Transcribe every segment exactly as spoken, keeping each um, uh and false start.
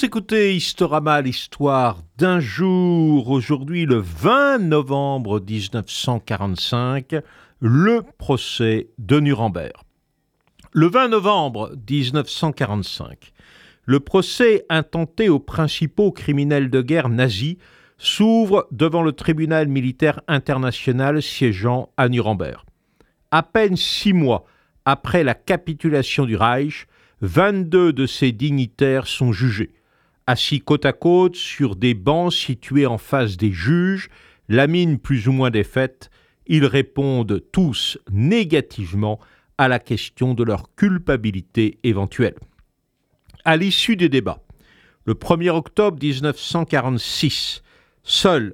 écoutez Historama, l'histoire d'un jour. Aujourd'hui, le vingt novembre dix-neuf cent quarante-cinq, le procès de Nuremberg. Le vingt novembre dix-neuf cent quarante-cinq, le procès intenté aux principaux criminels de guerre nazis s'ouvre devant le tribunal militaire international siégeant à Nuremberg. À peine six mois après la capitulation du Reich, vingt-deux de ces dignitaires sont jugés. Assis côte à côte sur des bancs situés en face des juges, la mine plus ou moins défaite, ils répondent tous négativement à la question de leur culpabilité éventuelle. À l'issue des débats, le premier octobre dix-neuf cent quarante-six, seuls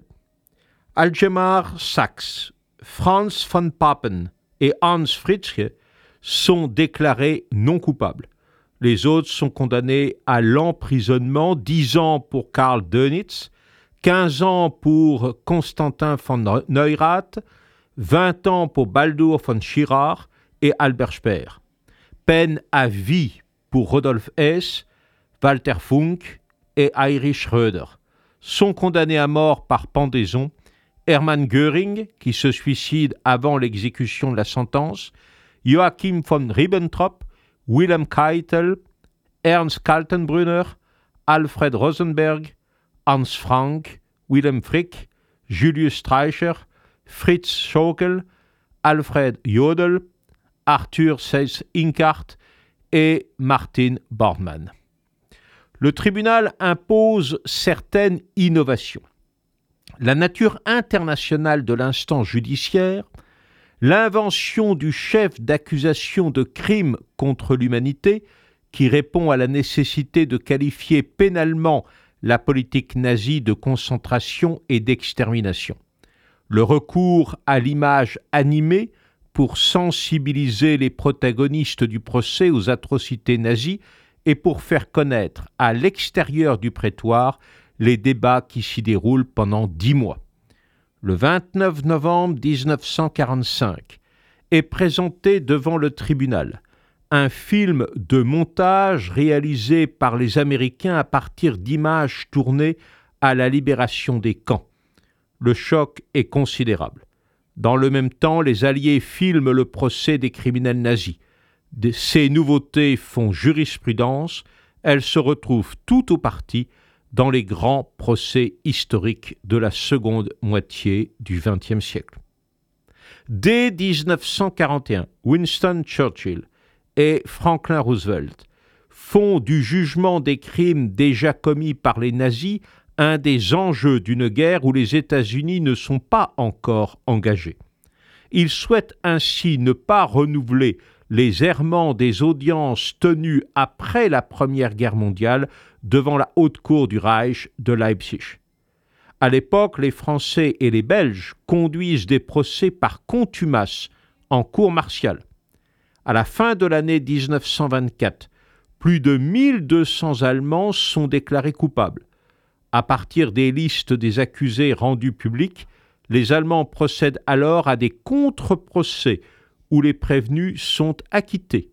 Algemar Sachs, Franz von Papen et Hans Fritzsche sont déclarés non coupables. Les autres sont condamnés à l'emprisonnement, dix ans pour Karl Dönitz, quinze ans pour Constantin von Neurath, vingt ans pour Baldur von Schirach et Albert Speer. Peine à vie pour Rudolf Hess, Walter Funk et Heinrich Schröder. Sont condamnés à mort par pendaison Hermann Göring, qui se suicide avant l'exécution de la sentence, Joachim von Ribbentrop, Wilhelm Keitel, Ernst Kaltenbrunner, Alfred Rosenberg, Hans Frank, Wilhelm Frick, Julius Streicher, Fritz Schaukel, Alfred Jodl, Arthur Seyss-Inquart et Martin Bormann. Le tribunal impose certaines innovations. La nature internationale de l'instance judiciaire, l'invention du chef d'accusation de crime contre l'humanité qui répond à la nécessité de qualifier pénalement la politique nazie de concentration et d'extermination. Le recours à l'image animée pour sensibiliser les protagonistes du procès aux atrocités nazies et pour faire connaître à l'extérieur du prétoire les débats qui s'y déroulent pendant dix mois. Le vingt-neuf novembre dix-neuf cent quarante-cinq, est présenté devant le tribunal un film de montage réalisé par les Américains à partir d'images tournées à la libération des camps. Le choc est considérable. Dans le même temps, les Alliés filment le procès des criminels nazis. Ces nouveautés font jurisprudence, elles se retrouvent tout au parti dans les grands procès historiques de la seconde moitié du vingtième siècle. Dès dix-neuf cent quarante et un, Winston Churchill et Franklin Roosevelt font du jugement des crimes déjà commis par les nazis un des enjeux d'une guerre où les États-Unis ne sont pas encore engagés. Ils souhaitent ainsi ne pas renouveler les errements des audiences tenues après la Première Guerre mondiale devant la haute cour du Reich de Leipzig. À l'époque, les Français et les Belges conduisent des procès par contumace en cour martiale. À la fin de l'année dix-neuf cent vingt-quatre, plus de mille deux cents Allemands sont déclarés coupables. À partir des listes des accusés rendues publiques, les Allemands procèdent alors à des contre-procès où les prévenus sont acquittés.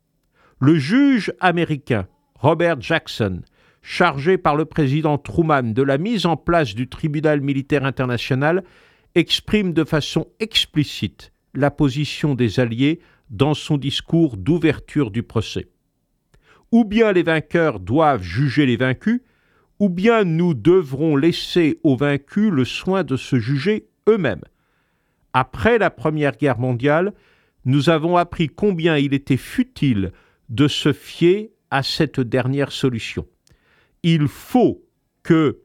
Le juge américain Robert Jackson, chargé par le président Truman de la mise en place du tribunal militaire international, exprime de façon explicite la position des Alliés dans son discours d'ouverture du procès. Ou bien les vainqueurs doivent juger les vaincus, ou bien nous devrons laisser aux vaincus le soin de se juger eux-mêmes. Après la Première Guerre mondiale, nous avons appris combien il était futile de se fier à cette dernière solution. Il faut que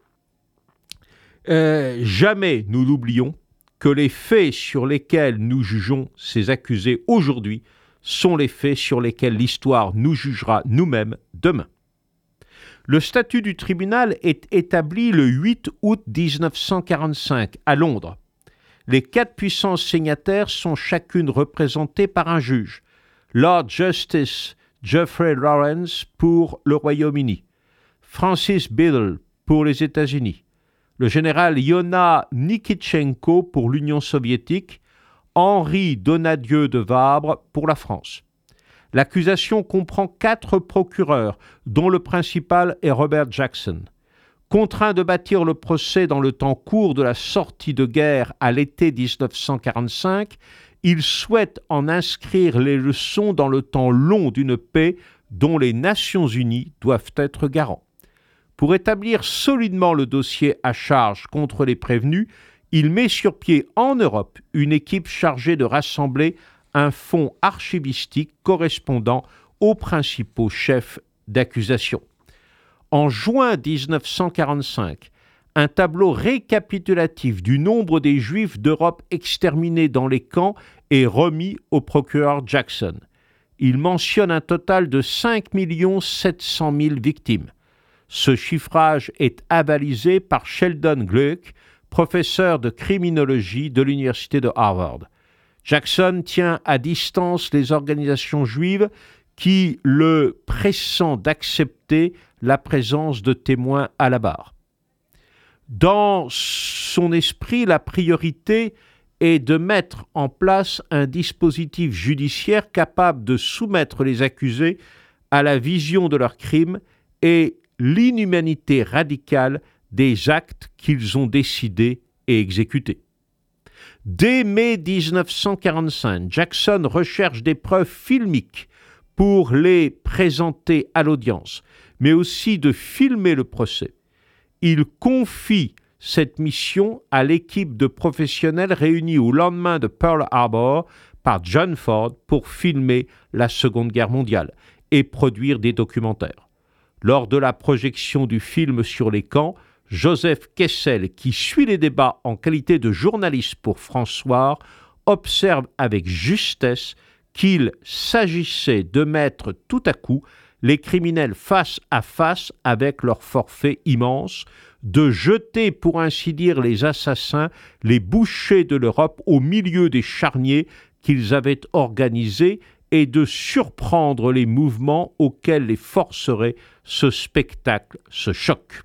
euh, jamais nous l'oublions, que les faits sur lesquels nous jugeons ces accusés aujourd'hui sont les faits sur lesquels l'histoire nous jugera nous-mêmes demain. Le statut du tribunal est établi le huit août dix-neuf cent quarante-cinq à Londres. Les quatre puissances signataires sont chacune représentées par un juge. Lord Justice Geoffrey Lawrence pour le Royaume-Uni, Francis Biddle pour les États-Unis, le général Iona Nikitchenko pour l'Union soviétique, Henri Donadieu de Vabre pour la France. L'accusation comprend quatre procureurs, dont le principal est Robert Jackson. Contraint de bâtir le procès dans le temps court de la sortie de guerre à l'été dix-neuf cent quarante-cinq, il souhaite en inscrire les leçons dans le temps long d'une paix dont les Nations Unies doivent être garants. Pour établir solidement le dossier à charge contre les prévenus, il met sur pied en Europe une équipe chargée de rassembler un fonds archivistique correspondant aux principaux chefs d'accusation. En juin dix-neuf cent quarante-cinq, un tableau récapitulatif du nombre des Juifs d'Europe exterminés dans les camps est remis au procureur Jackson. Il mentionne un total de cinq millions sept cent mille victimes. Ce chiffrage est avalisé par Sheldon Gluck, professeur de criminologie de l'université de Harvard. Jackson tient à distance les organisations juives qui le pressent d'accepter la présence de témoins à la barre. Dans son esprit, la priorité est de mettre en place un dispositif judiciaire capable de soumettre les accusés à la vision de leurs crimes et l'inhumanité radicale des actes qu'ils ont décidés et exécutés. Dès mai dix-neuf cent quarante-cinq, Jackson recherche des preuves filmiques pour les présenter à l'audience, mais aussi de filmer le procès. Il confie cette mission à l'équipe de professionnels réunis au lendemain de Pearl Harbor par John Ford pour filmer la Seconde Guerre mondiale et produire des documentaires. Lors de la projection du film sur les camps, Joseph Kessel, qui suit les débats en qualité de journaliste pour François, observe avec justesse qu'il s'agissait de mettre tout à coup les criminels face à face avec leur forfait immense, de jeter, pour ainsi dire, les assassins, les bouchers de l'Europe au milieu des charniers qu'ils avaient organisés et de surprendre les mouvements auxquels les forcerait ce spectacle, ce choc.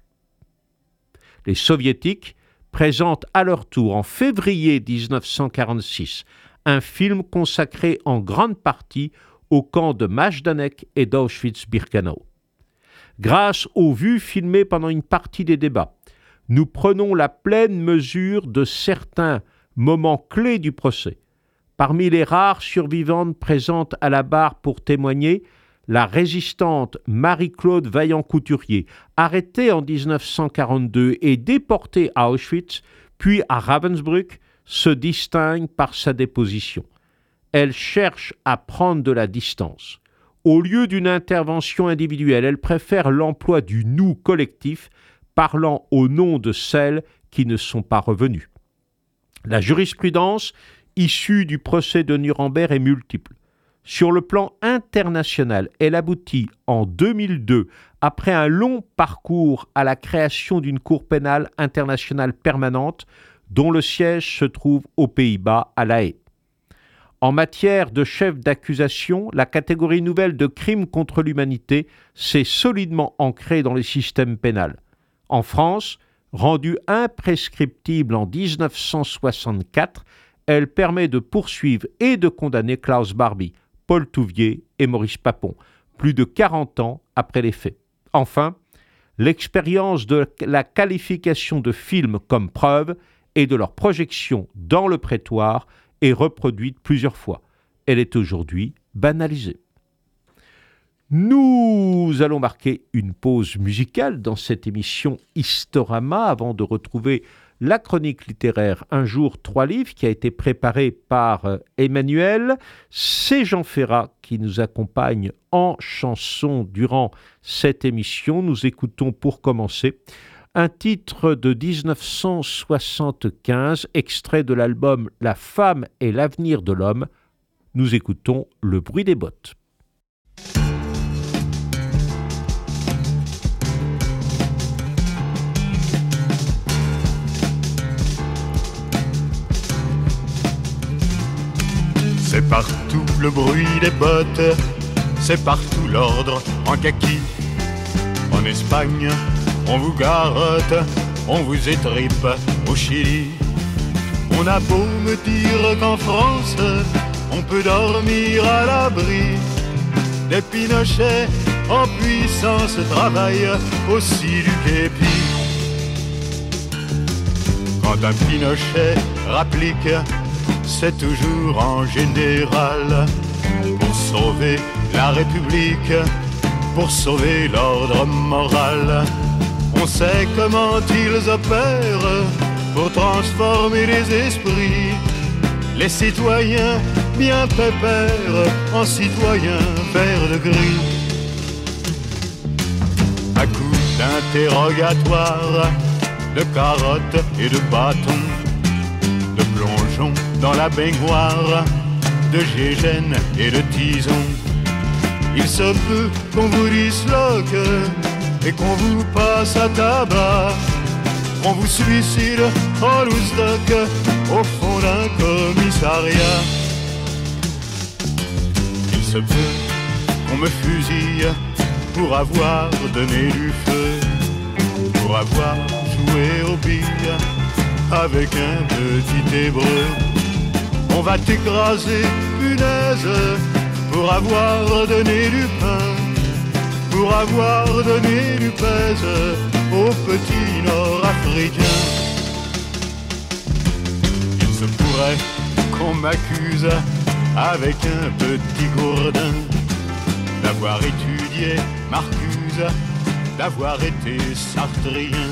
Les Soviétiques présentent à leur tour en février dix-neuf cent quarante-six un film consacré en grande partie au camp de Majdanek et d'Auschwitz-Birkenau. Grâce aux vues filmées pendant une partie des débats, nous prenons la pleine mesure de certains moments clés du procès. Parmi les rares survivantes présentes à la barre pour témoigner, la résistante Marie-Claude Vaillant-Couturier, arrêtée en dix-neuf cent quarante-deux et déportée à Auschwitz, puis à Ravensbrück, se distingue par sa déposition. Elle cherche à prendre de la distance. Au lieu d'une intervention individuelle, elle préfère l'emploi du « nous » collectif, parlant au nom de celles qui ne sont pas revenues. La jurisprudence issue du procès de Nuremberg est multiple. Sur le plan international, elle aboutit en deux mille deux, après un long parcours, à la création d'une Cour pénale internationale permanente dont le siège se trouve aux Pays-Bas, à La Haye. En matière de chef d'accusation, la catégorie nouvelle de crimes contre l'humanité s'est solidement ancrée dans le système pénal. En France, rendue imprescriptible en dix-neuf cent soixante-quatre, elle permet de poursuivre et de condamner Klaus Barbie, Paul Touvier et Maurice Papon, plus de quarante ans après les faits. Enfin, l'expérience de la qualification de films comme preuve et de leur projection dans le prétoire est reproduite plusieurs fois. Elle est aujourd'hui banalisée. Nous allons marquer une pause musicale dans cette émission Historama avant de retrouver la chronique littéraire Un jour, trois livres qui a été préparée par Emmanuel. C'est Jean Ferrat qui nous accompagne en chanson durant cette émission. Nous écoutons pour commencer un titre de dix-neuf cent soixante-quinze, extrait de l'album La femme et l'avenir de l'homme. Nous écoutons Le bruit des bottes. C'est partout le bruit des bottes, c'est partout l'ordre en kaki. En Espagne, on vous garotte, on vous étripe au Chili. On a beau me dire qu'en France, on peut dormir à l'abri. des Pinochets en puissance travaillent aussi du képi. Quand un Pinochet rapplique, c'est toujours en général pour sauver la République, pour sauver l'ordre moral. On sait comment ils opèrent pour transformer les esprits, les citoyens bien pépères en citoyens vert de gris. À coup d'interrogatoire, de carottes et de bâtons, de plongeons dans la baignoire, de gégène et de tison. Il se peut qu'on vous disloque et qu'on vous passe à tabac, qu'on vous suicide en loose-doc au fond d'un commissariat. Il se peut qu'on me fusille pour avoir donné du feu, pour avoir joué aux billes avec un petit hébreu. On va t'écraser, punaise, pour avoir donné du pain, pour avoir donné du pèse aux petits nord-africains. Il se pourrait qu'on m'accuse avec un petit gourdin d'avoir étudié Marcuse, d'avoir été sartrien.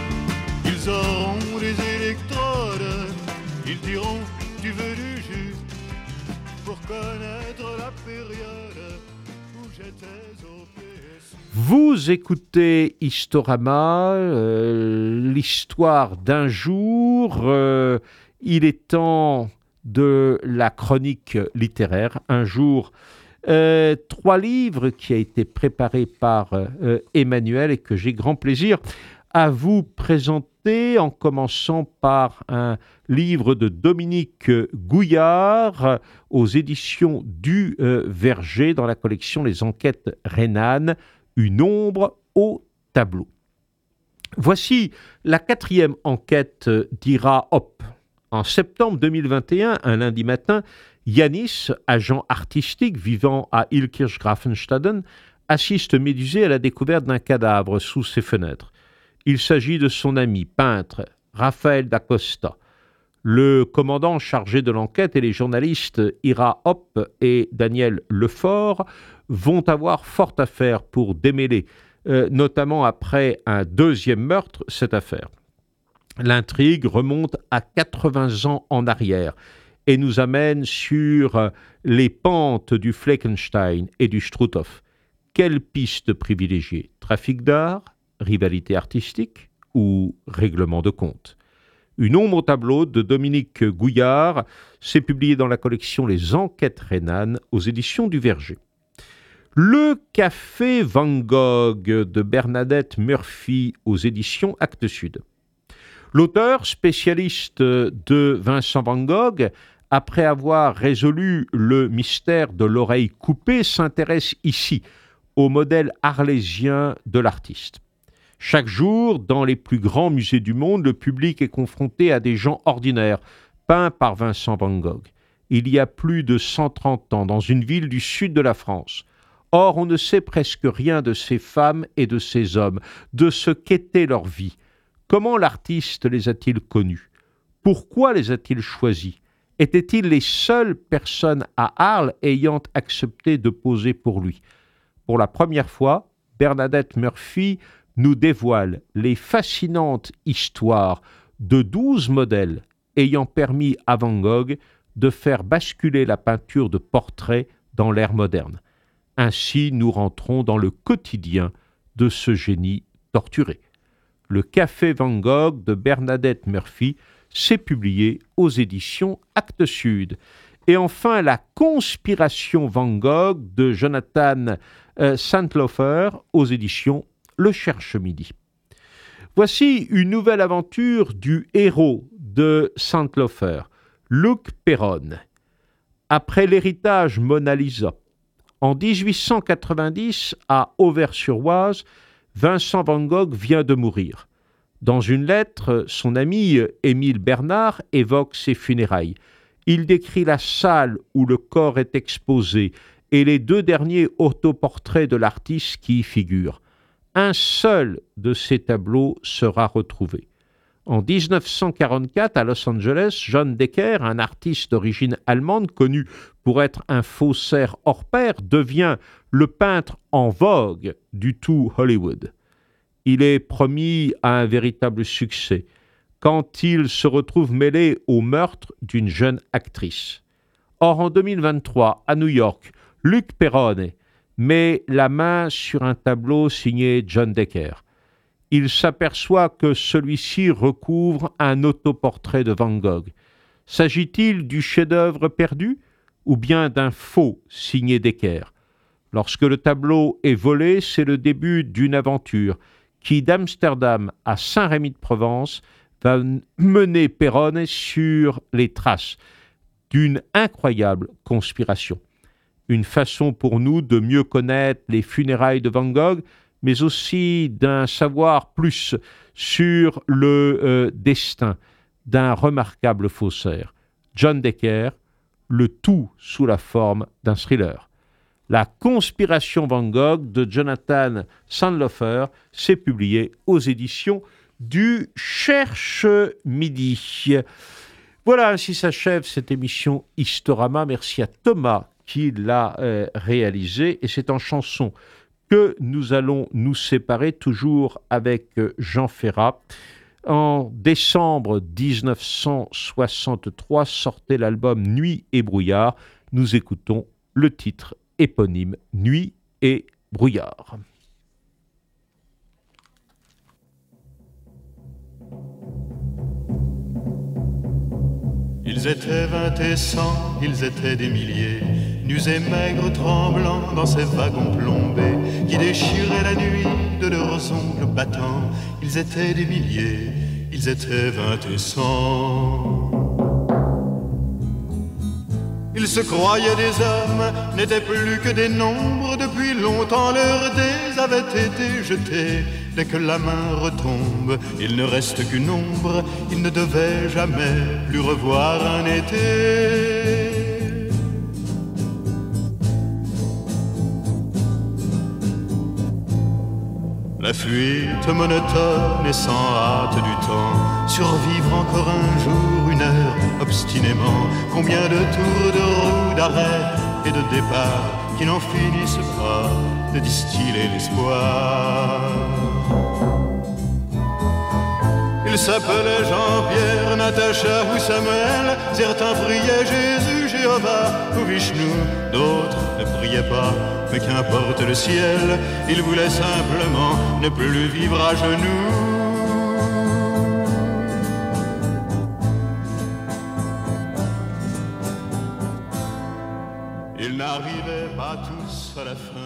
Ils auront des électrodes, ils diront tu veux du jus pour connaître la période où j'étais au P S U. Vous écoutez Historama, euh, l'histoire d'un jour. Euh, il est temps de la chronique littéraire. Un jour, euh, trois livres qui a été préparé par euh, Emmanuel et que j'ai grand plaisir à vous présenter, en commençant par un livre de Dominique Gouillard aux éditions du euh, Verger dans la collection Les Enquêtes rhénanes, Une ombre au tableau. Voici la quatrième enquête d'Ira Hop. En septembre deux mille vingt et un, un lundi matin, Yanis, agent artistique vivant à Illkirch-Grafenstaden, assiste médusé à la découverte d'un cadavre sous ses fenêtres. Il s'agit de son ami peintre, Raphaël da Costa. Le commandant chargé de l'enquête et les journalistes Ira Hop et Daniel Lefort vont avoir fort à faire pour démêler, euh, notamment après un deuxième meurtre, cette affaire. L'intrigue remonte à quatre-vingts ans en arrière et nous amène sur les pentes du Fleckenstein et du Struthof. Quelle piste privilégier? Trafic d'art, rivalité artistique ou règlement de compte? Une ombre au tableau de Dominique Gouillard, c'est publié dans la collection Les Enquêtes rhénanes aux éditions du Verger. Le Café Van Gogh de Bernadette Murphy aux éditions Actes Sud. L'auteur, spécialiste de Vincent Van Gogh, après avoir résolu le mystère de l'oreille coupée, s'intéresse ici au modèle arlésien de l'artiste. Chaque jour, dans les plus grands musées du monde, le public est confronté à des gens ordinaires, peints par Vincent Van Gogh. Il y a plus de cent trente ans, dans une ville du sud de la France. Or, on ne sait presque rien de ces femmes et de ces hommes, de ce qu'était leur vie. Comment l'artiste les a-t-il connus? Pourquoi les a-t-il choisis? Étaient-ils les seules personnes à Arles ayant accepté de poser pour lui? Pour la première fois, Bernadette Murphy nous dévoile les fascinantes histoires de douze modèles ayant permis à Van Gogh de faire basculer la peinture de portrait dans l'ère moderne. Ainsi, nous rentrons dans le quotidien de ce génie torturé. Le Café Van Gogh de Bernadette Murphy, c'est publié aux éditions Actes Sud. Et enfin, La Conspiration Van Gogh de Jonathan euh, Sandlofer aux éditions Le Cherche-Midi. Voici une nouvelle aventure du héros de Sandlofer, Luc Perron. Après l'héritage Mona Lisa, en dix-huit cent quatre-vingt-dix, à Auvers-sur-Oise, Vincent Van Gogh vient de mourir. Dans une lettre, son ami Émile Bernard évoque ses funérailles. Il décrit la salle où le corps est exposé et les deux derniers autoportraits de l'artiste qui y figurent. Un seul de ces tableaux sera retrouvé. En dix-neuf cent quarante-quatre, à Los Angeles, John Decker, un artiste d'origine allemande connu pour être un faussaire hors pair, devient le peintre en vogue du tout Hollywood. Il est promis à un véritable succès quand il se retrouve mêlé au meurtre d'une jeune actrice. Or, en deux mille vingt-trois, à New York, Luc Perrone met la main sur un tableau signé John Decker. Il s'aperçoit que celui-ci recouvre un autoportrait de Van Gogh. S'agit-il du chef-d'œuvre perdu ou bien d'un faux signé Decker? Lorsque le tableau est volé, c'est le début d'une aventure qui, d'Amsterdam à Saint-Rémy-de-Provence, va mener Perrone sur les traces d'une incroyable conspiration. Une façon pour nous de mieux connaître les funérailles de Van Gogh, mais aussi d'un savoir plus sur le euh, destin d'un remarquable faussaire. John Decker, le tout sous la forme d'un thriller. La conspiration Van Gogh de Jonathan Sandlofer s'est publié aux éditions du Cherche Midi. Voilà, ainsi s'achève cette émission Historama. Merci à Thomas qui l'a euh, réalisée. Et c'est en chanson que nous allons nous séparer, toujours avec euh, Jean Ferrat. En décembre dix-neuf cent soixante-trois sortait l'album Nuit et brouillard. Nous écoutons le titre éponyme Nuit et brouillard. Ils étaient vingt et cent, ils étaient des milliers, nus et maigres tremblants dans ces wagons plombés qui déchiraient la nuit de leurs ongles battants. Ils étaient des milliers, ils étaient vingt et cent. Ils se croyaient des hommes, n'étaient plus que des nombres. Depuis longtemps leurs dés avaient été jetés. Dès que la main retombe, il ne reste qu'une ombre. Ils ne devaient jamais plus revoir un été. La fuite monotone et sans hâte du temps, survivre encore un jour, une heure, obstinément. Combien de tours de roue, d'arrêt et de départ qui n'en finissent pas de distiller l'espoir. Ils s'appelaient Jean-Pierre, Natacha ou Samuel. Certains priaient Jésus, Jéhovah ou Vishnu. D'autres ne priaient pas, mais qu'importe le ciel. Ils voulaient simplement ne plus vivre à genoux. Ils n'arrivaient pas tous à la fin